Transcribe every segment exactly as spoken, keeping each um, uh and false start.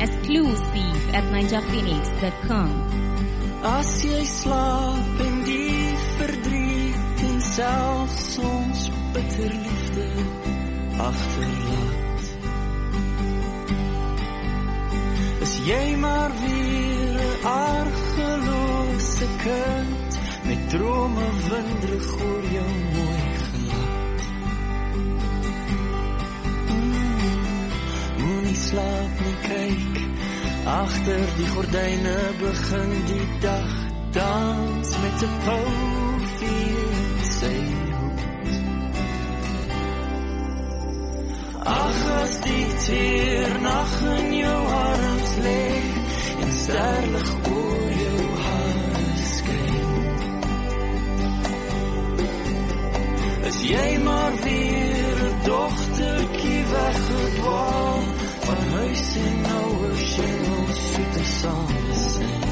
Exclusive at ninja phoenix dot com. As jy slaap en die verdriet en selfs ons bitter liefde agterlaat, is jy maar weer 'n argelose kind met drome windrig oor jou mooi gelaat. Mm, moenie slaap nie, kyk agter die gordyne, begin die dag dans met 'n poufie in sy hoed. Ag, as die teernag in jou arms lê en sterlig oor jou hare skyn, is jy maar weer 'n dogtertjie weggedwaal van huis en ouers en ons soete samesyn.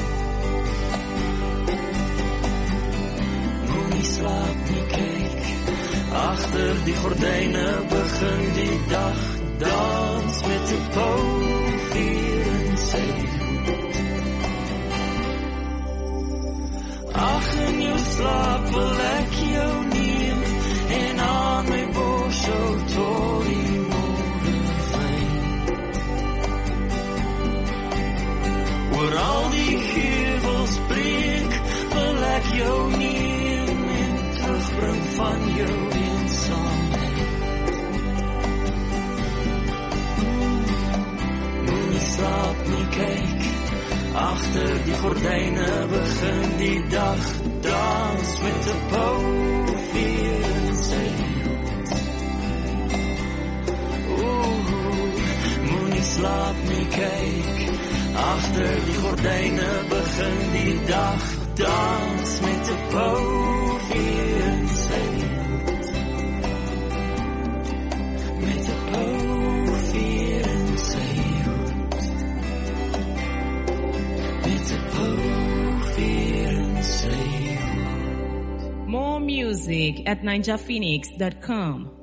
Moenie slaap nie, kyk agter die gordyne, begin die dag dans met 'n poufie in sy hoed. Ag, in jou slaap wil ek jou neem en aan my bors hou tot die môre fyn. Oor al die heuwels breek wil ek jou neem en terugbring van jou eensaamheid. Moenie slaap nie, kyk agter die gordyne, begin die dag dans met 'n poufie in sy hoed. Oeh, moenie slaap nie, kyk agter die gordyne, begin die dag dans met 'n poufie in sy hoed. Met 'n poufie in sy hoed. Met 'n poufie in sy hoed. More music at ninja phoenix dot com.